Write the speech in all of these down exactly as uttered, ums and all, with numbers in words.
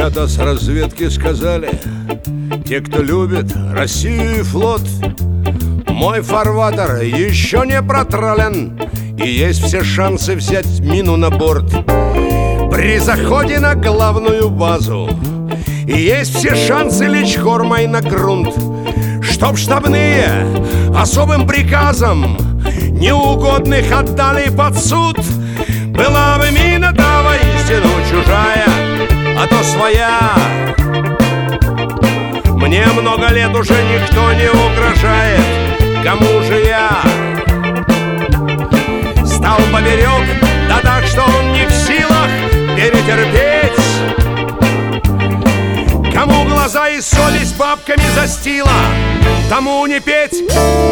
Ребята с разведки сказали: те, кто любит Россию и флот, мой фарватер еще не протрален, и есть все шансы взять мину на борт при заходе на главную базу. И есть все шансы лечь кормой на грунт, чтоб штабные особым приказом неугодных отдали под суд. Была бы мина, да воистину чужая, а то своя. Мне много лет уже никто не угрожает. Кому же я стал поперек, да так, что он не в силах перетерпеть? Кому глаза и совесть бабками застила, тому не петь.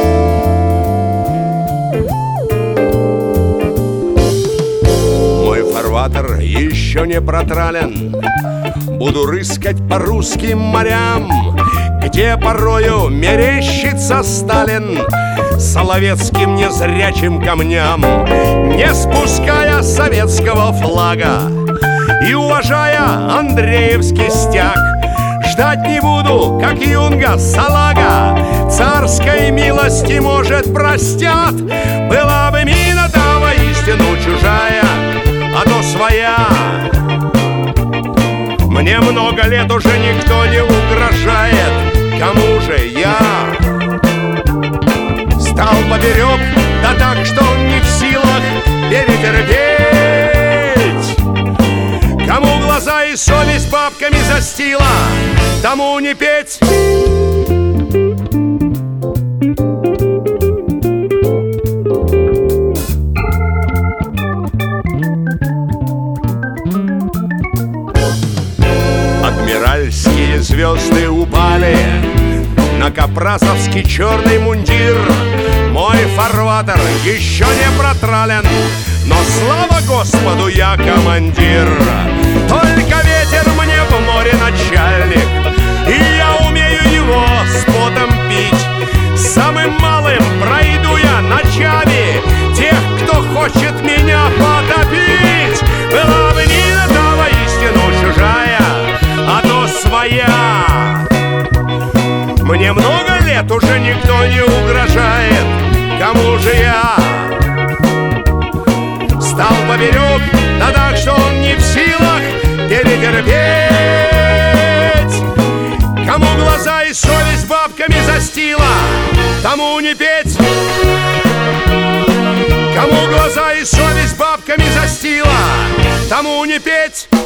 Мой фарватер еще не протрален. Буду рыскать по русским морям, где порою мерещится Сталин соловецким незрячим камням, не спуская советского флага и уважая Андреевский стяг. Ждать не буду, как юнга салага, царской милости, может, простят. Была бы мина, да воистину чужая, а то своя. Мне много лет уже никто не угрожает. Кому же я стал поперек, да так, что он не в силах перетерпеть? Кому глаза и совесть бабками застила, тому не петь. Адмиральские звезды упали на капрасовский черный мундир. Мой фарватер еще не протрален, но слава Господу, я командир. Только ветер мне в море начальник, и я умею его с потом пить. Самым малым пройду я ночами тех, кто хочет меня потопить. Была бы мина, да воистину чужая, а то своя. Мне много лет уже никто не угрожает. Кому же я стал поперек, да так, что он не в силах перетерпеть? Кому глаза и совесть бабками застила, тому не петь. Кому глаза и совесть бабками застила, тому не петь.